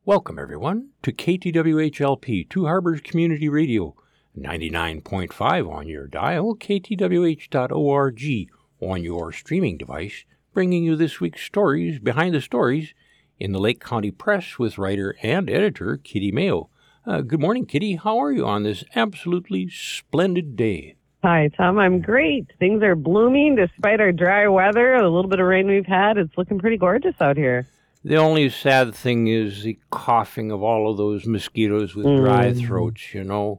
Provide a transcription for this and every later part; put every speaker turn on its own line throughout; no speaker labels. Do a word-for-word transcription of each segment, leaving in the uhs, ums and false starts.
Welcome, everyone, to K T W H L P, Two Harbors Community Radio, ninety-nine point five on your dial, K T W H dot org on your streaming device, bringing you this week's stories behind the stories in the Lake County Press with writer and editor Kitty Mayo. Uh, good morning, Kitty. How are you on this absolutely splendid day?
Hi, Tom. I'm great. Things are blooming despite our dry weather, a little bit of rain we've had. It's looking pretty gorgeous out here.
The only sad thing is the coughing of all of those mosquitoes with dry
Mm.
throats, you know.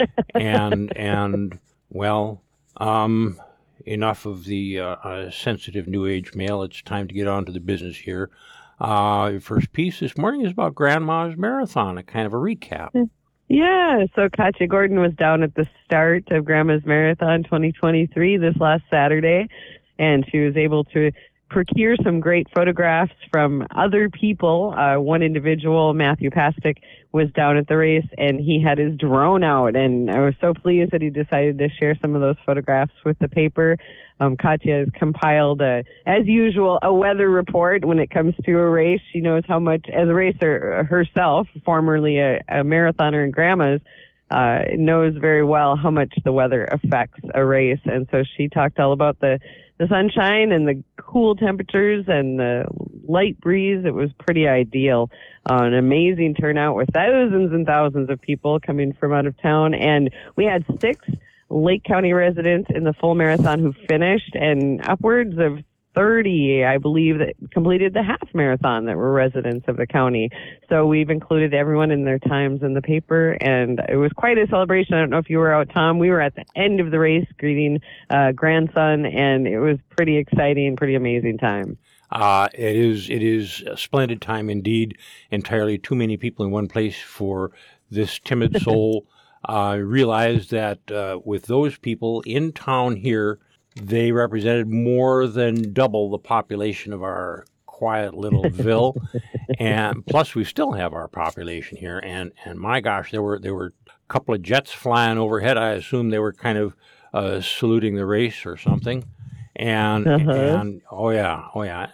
and, and well, um, enough of the uh, uh, sensitive New Age mail. It's time to get on to the business here. Uh, your first piece this morning is about Grandma's Marathon, a kind of a recap.
Yeah, so Katya Gordon was down at the start of Grandma's Marathon twenty twenty-three this last Saturday, and she was able to procure some great photographs from other people. Uh, one individual, Matthew Pastic, was down at the race, and he had his drone out, and I was so pleased that he decided to share some of those photographs with the paper. Um, Katya has compiled, a, as usual, a weather report when it comes to a race. She knows how much, as a racer herself, formerly a, a marathoner in Grandma's, uh, knows very well how much the weather affects a race. And so she talked all about the, the sunshine and the cool temperatures and the light breeze. It was pretty ideal. Uh, an amazing turnout with thousands and thousands of people coming from out of town. And we had six Lake County residents in the full marathon who finished, and upwards of thirty, I believe, that completed the half marathon that were residents of the county. So we've included everyone in their times in the paper, and it was quite a celebration. I don't know if you were out, Tom. We were at the end of the race greeting uh, grandson, and it was pretty exciting, pretty amazing time.
Uh, it is it is a splendid time indeed. Entirely too many people in one place for this timid soul. I uh, realized that uh, with those people in town here, they represented more than double the population of our quiet little ville. And plus, we still have our population here. And, and my gosh, there were there were a couple of jets flying overhead. I assume they were kind of uh, saluting the race or something. And,
Uh-huh.
and oh, yeah, oh, yeah.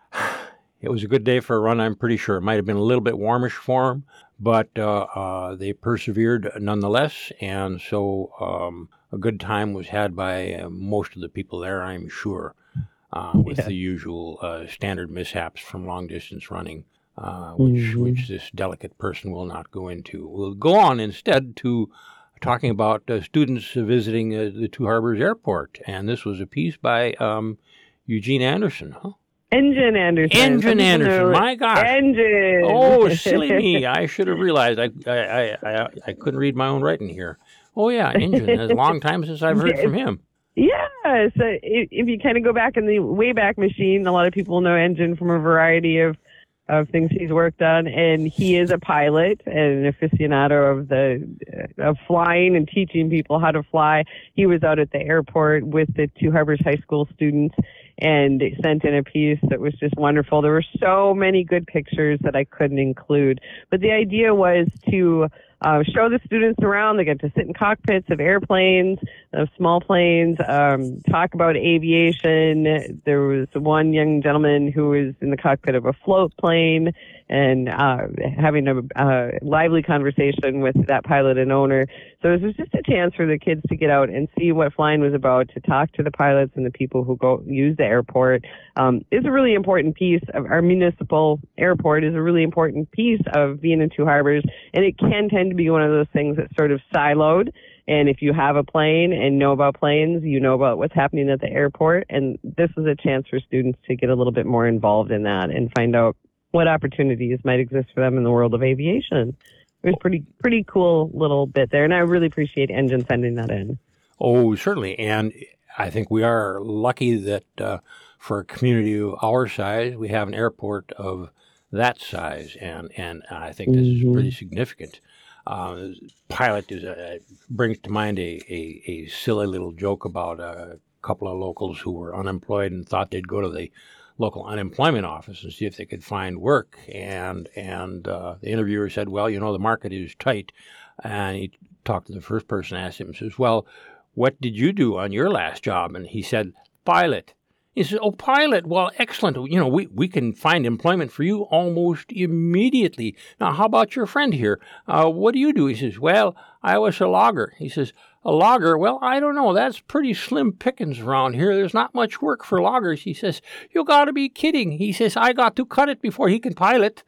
It was a good day for a run, I'm pretty sure. It might have been a little bit warmish for them, but uh, uh, they persevered nonetheless, and so um, a good time was had by uh, most of the people there, I'm sure, uh, with
Yeah.
the usual uh, standard mishaps from long-distance running, uh, which,
Mhm.
which this delicate person will not go into. We'll go on instead to talking about uh, students visiting uh, the Two Harbors Airport, and this was a piece by um, Eugene Anderson, huh?
Engine Anderson.
Engine
Some people
Anderson,
know it.
my gosh.
Engine.
Oh, silly me. I should have realized. I, I, I, I, I couldn't read my own writing here. Oh, yeah, Engine. It's a long time since I've heard from him.
Yeah, so if, if you kind of go back in the Wayback Machine, a lot of people know Engine from a variety of, of things he's worked on, and he is a pilot and an aficionado of the of flying and teaching people how to fly. He was out at the airport with the Two Harbors High School students and sent in a piece that was just wonderful. There were so many good pictures that I couldn't include, but the idea was to uh, show the students around. They get to sit in cockpits of airplanes, of small planes, um, talk about aviation. There was one young gentleman who was in the cockpit of a float plane and uh, having a uh, lively conversation with that pilot and owner. So it was just a chance for the kids to get out and see what flying was about, to talk to the pilots and the people who go use the airport. Um, it's a really important piece of our municipal airport is a really important piece of being in Two Harbors, and it can tend to be one of those things that's sort of siloed. And if you have a plane and know about planes, you know about what's happening at the airport. And this is a chance for students to get a little bit more involved in that and find out what opportunities might exist for them in the world of aviation. It was pretty pretty cool little bit there, and I really appreciate Engine sending that in.
Oh, certainly. And I think we are lucky that uh, for a community of our size, we have an airport of that size. And, and I think this
Mhm.
is pretty significant. Uh, pilot is a, brings to mind a, a, a silly little joke about a couple of locals who were unemployed and thought they'd go to the local unemployment office and see if they could find work. And and uh, the interviewer said, well, you know, the market is tight. And he talked to the first person, asked him, says, well, what did you do on your last job? And he said, pilot. He says, "Oh, pilot, well, excellent. You know, we, we can find employment for you almost immediately. Now, how about your friend here? Uh, what do you do?" He says, "Well, I was a logger." He says, "A logger? Well, I don't know. That's pretty slim pickings around here. There's not much work for loggers." He says, "You got to be kidding." He says, "I got to cut it before he can pilot."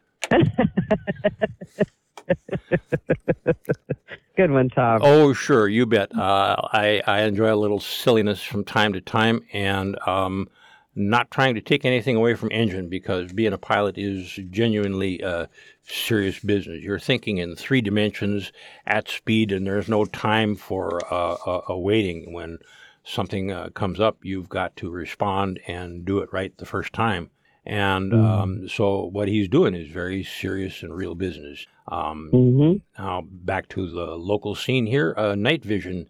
Good one, Tom.
Oh, sure, you bet. Uh, I, I enjoy a little silliness from time to time, and um, not trying to take anything away from engine, because being a pilot is genuinely uh, serious business. You're thinking in three dimensions at speed, and there's no time for uh, a, a waiting. When something uh, comes up, you've got to respond and do it right the first time. And um, so what he's doing is very serious and real business. Um,
Mm-hmm.
Now, back to the local scene here. Uh, Night Vision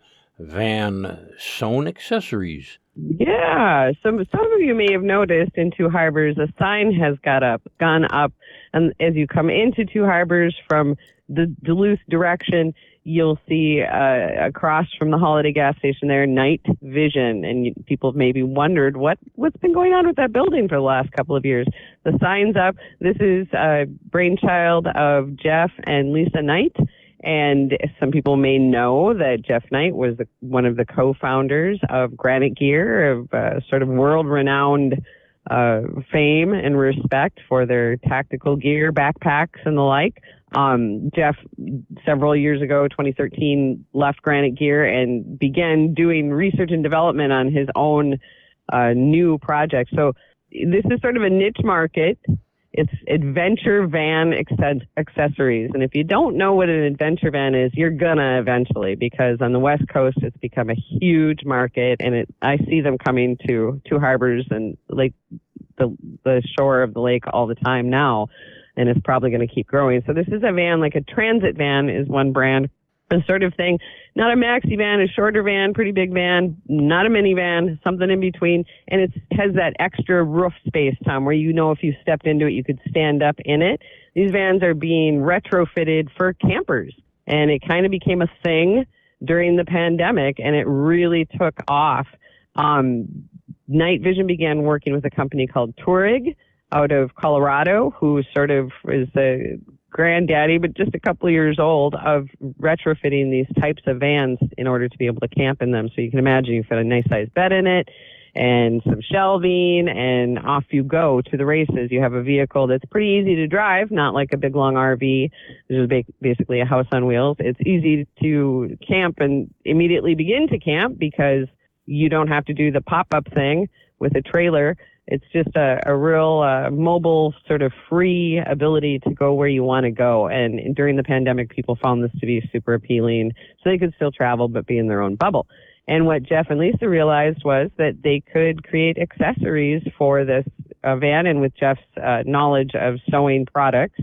Van Sewn Accessories.
Yeah, some some of you may have noticed in Two Harbors a sign has got up, gone up, and as you come into Two Harbors from the Duluth direction, you'll see uh, across from the Holiday gas station there, Night Vision, and you, people have maybe wondered what what's been going on with that building for the last couple of years. The sign's up. This is a brainchild of Jeff and Lisa Knight. And some people may know that Jeff Knight was the, one of the co-founders of Granite Gear, of uh, sort of world-renowned uh, fame and respect for their tactical gear, backpacks, and the like. Um, Jeff, several years ago, twenty thirteen, left Granite Gear and began doing research and development on his own uh, new project. So this is sort of a niche market. It's adventure van acce- accessories. And if you don't know what an adventure van is, you're gonna eventually, because on the West Coast, it's become a huge market, and it, I see them coming to Two Harbors and Lake, the, the shore of the lake all the time now, and it's probably going to keep growing. So this is a van, like a transit van is one brand, a sort of thing. Not a maxi van, a shorter van, pretty big van, not a minivan, something in between. And it has that extra roof space, Tom, where you know if you stepped into it, you could stand up in it. These vans are being retrofitted for campers. And it kind of became a thing during the pandemic, and it really took off. Um, Night Vision began working with a company called Touareg out of Colorado, who sort of is the granddaddy, but just a couple of years old, of retrofitting these types of vans in order to be able to camp in them. So you can imagine you've got a nice sized bed in it and some shelving, and off you go to the races. You have a vehicle that's pretty easy to drive, not like a big long R V, which is ba- basically a house on wheels. It's easy to camp and immediately begin to camp because you don't have to do the pop-up thing with a trailer. It's just a, a real uh, mobile, sort of free ability to go where you want to go. And during the pandemic, people found this to be super appealing, so they could still travel but be in their own bubble. And what Jeff and Lisa realized was that they could create accessories for this uh, van. And with Jeff's uh, knowledge of sewing products,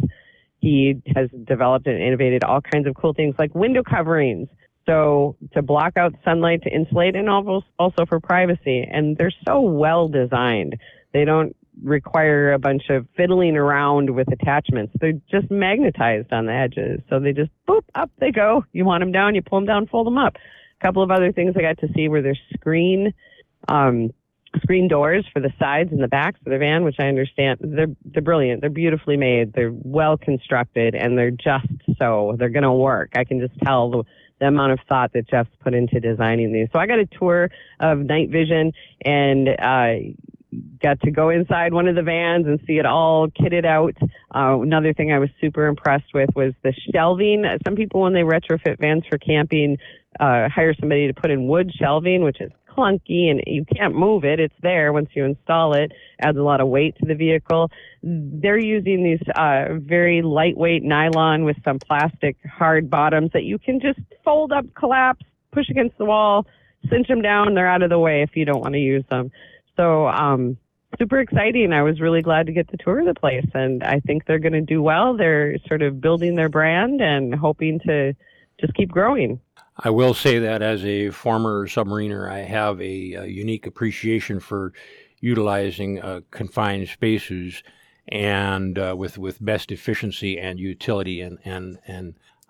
he has developed and innovated all kinds of cool things like window coverings, so to block out sunlight, to insulate, and also for privacy. And they're so well designed. They don't require a bunch of fiddling around with attachments. They're just magnetized on the edges. So they just, boop, up they go. You want them down, you pull them down, fold them up. A couple of other things I got to see were their screen, um, screen doors for the sides and the backs of the van, which I understand. They're, they're brilliant. They're beautifully made. They're well constructed, and they're just so, they're going to work. I can just tell the the amount of thought that Jeff's put into designing these. So I got a tour of Night Vision and uh, got to go inside one of the vans and see it all kitted out. Uh, another thing I was super impressed with was the shelving. Some people, when they retrofit vans for camping, uh, hire somebody to put in wood shelving, which is clunky and you can't move it. It's there once you install it. Adds a lot of weight to the vehicle. They're using these uh, very lightweight nylon with some plastic hard bottoms that you can just fold up, collapse, push against the wall, cinch them down. They're out of the way if you don't want to use them. So um, super exciting. I was really glad to get to tour the place, and I think they're going to do well. They're sort of building their brand and hoping to just keep growing.
I will say that as a former submariner, I have a, a unique appreciation for utilizing uh, confined spaces and uh, with with best efficiency and utility. And and and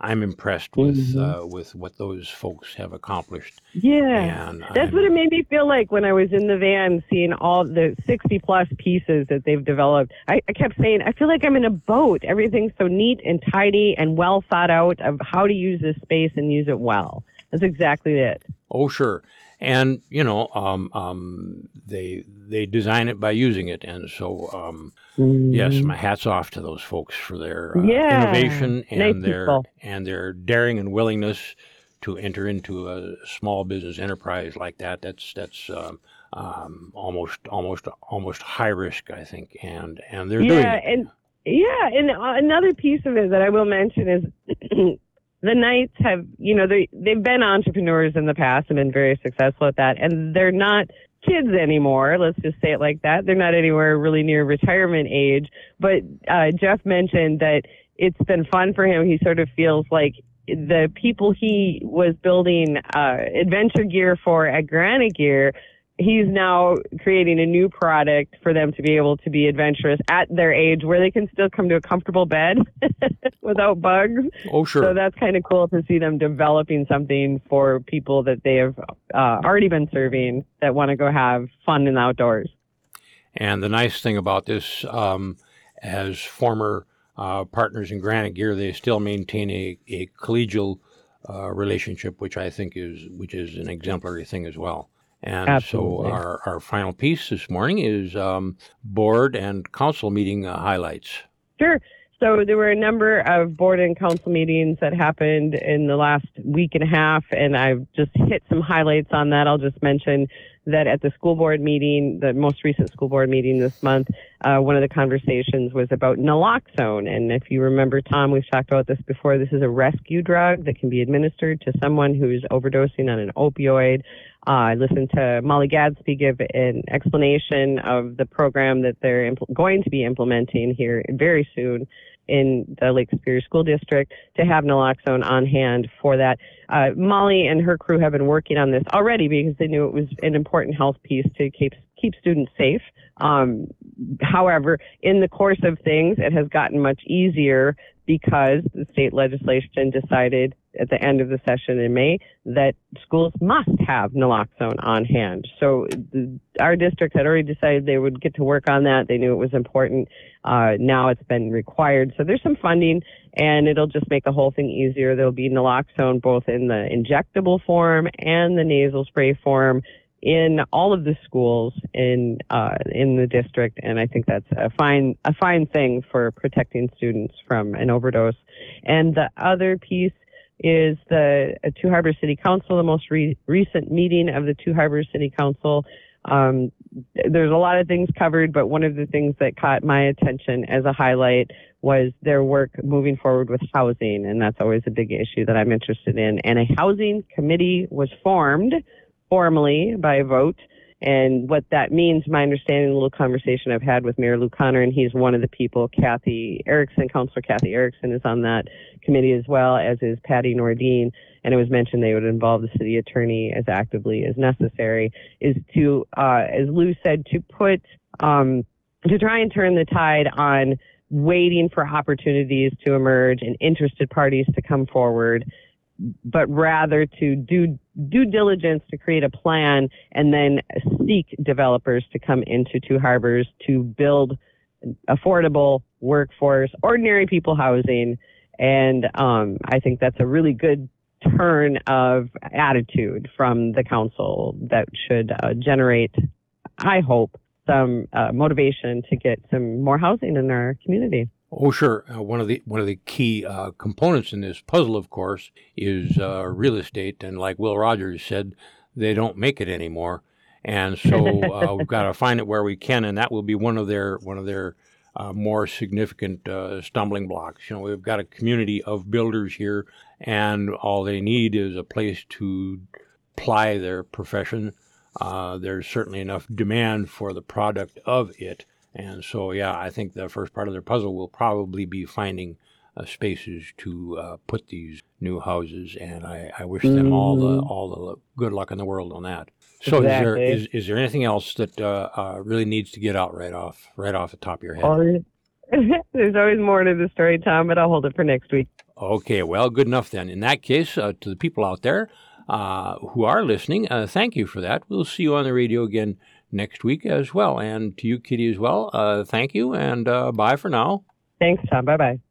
I'm impressed with
Mm-hmm.
uh, with what those folks have accomplished.
Yeah,
And
that's
I'm,
what it made me feel like when I was in the van seeing all the sixty plus pieces that they've developed. I, I kept saying, I feel like I'm in a boat. Everything's so neat and tidy and well thought out of how to use this space and use it well. That's exactly it.
Oh, sure. And, you know, um, um, they they design it by using it. And so, um,
Mm-hmm.
yes, my hat's off to those folks for their uh,
Yeah,
innovation and
nice
their
people.
and their daring and willingness to enter into a small business enterprise like that. That's that's um, um, almost almost almost high risk, I think. And and they're doing
Yeah,
it.
and yeah, and uh, another piece of it that I will mention is the Knights have, you know, they they've been entrepreneurs in the past and been very successful at that, and they're not kids anymore. Let's just say it like that. They're not anywhere really near retirement age. But uh, Jeff mentioned that it's been fun for him. He sort of feels like the people he was building uh, adventure gear for at Granite Gear, he's now creating a new product for them to be able to be adventurous at their age where they can still come to a comfortable bed without bugs.
Oh, sure.
So that's kind of cool to see them developing something for people that they have uh, already been serving that want to go have fun in the outdoors.
And the nice thing about this, um, as former uh, partners in Granite Gear, they still maintain a, a collegial uh, relationship, which I think is which is an exemplary thing as well. And
Absolutely.
so our, our final piece this morning is um, board and council meeting uh, highlights.
Sure. So there were a number of board and council meetings that happened in the last week and a half, and I've just hit some highlights on that. I'll just mention that at the school board meeting, the most recent school board meeting this month, uh, one of the conversations was about naloxone. And if you remember, Tom, we've talked about this before. This is a rescue drug that can be administered to someone who's overdosing on an opioid. Uh, I listened to Molly Gadsby give an explanation of the program that they're impl- going to be implementing here very soon in the Lake Superior School District to have naloxone on hand for that. Uh, Molly and her crew have been working on this already because they knew it was an important health piece to keep keep students safe. Um, however, in the course of things, it has gotten much easier because the state legislation decided at the end of the session in May that schools must have naloxone on hand. So the, our district had already decided they would get to work on that. They knew it was important. Uh, now it's been required. So there's some funding, and it'll just make the whole thing easier. There'll be naloxone both in the injectable form and the nasal spray form in all of the schools in uh, in the district, and I think that's a fine a fine thing for protecting students from an overdose. And the other piece is the uh, Two Harbors City Council, the most re- recent meeting of the Two Harbors City Council. Um, there's a lot of things covered, but one of the things that caught my attention as a highlight was their work moving forward with housing, and that's always a big issue that I'm interested in. And a housing committee was formed formally by a vote. And what that means, my understanding, a little conversation I've had with Mayor Lou Connor, and he's one of the people, Kathy Erickson, Councilor Kathy Erickson is on that committee as well, as is Patty Nordine. And it was mentioned they would involve the city attorney as actively as necessary, is to, uh, as Lou said, to put, um, to try and turn the tide on waiting for opportunities to emerge and interested parties to come forward, but rather to do due diligence to create a plan and then seek developers to come into Two Harbors to build affordable workforce, ordinary people housing. And um, I think that's a really good turn of attitude from the council that should uh, generate, I hope, some uh, motivation to get some more housing in our community.
Oh, sure. Uh, one of the one of the key uh, components in this puzzle, of course, is uh, real estate. And like Will Rogers said, they don't make it anymore, and so uh, we've got to find it where we can, and that will be one of their one of their uh, more significant uh, stumbling blocks. You know, we've got a community of builders here, and all they need is a place to ply their profession. Uh, there's certainly enough demand for the product of it. And so, yeah, I think the first part of their puzzle will probably be finding uh, spaces to uh, put these new houses, and I, I wish them mm-hmm. all the all the good luck in the world on that. So,
Exactly.
is there is is there anything else that uh, uh, really needs to get out right off right off the top of your head?
Or, There's always more to the story, Tom, but I'll hold it for next week.
Okay, well, good enough then. In that case, uh, to the people out there uh, who are listening, uh, thank you for that. We'll see you on the radio again next week as well. And to you, Kitty, as well, uh, thank you, and uh, bye for now.
Thanks, Tom. Bye-bye.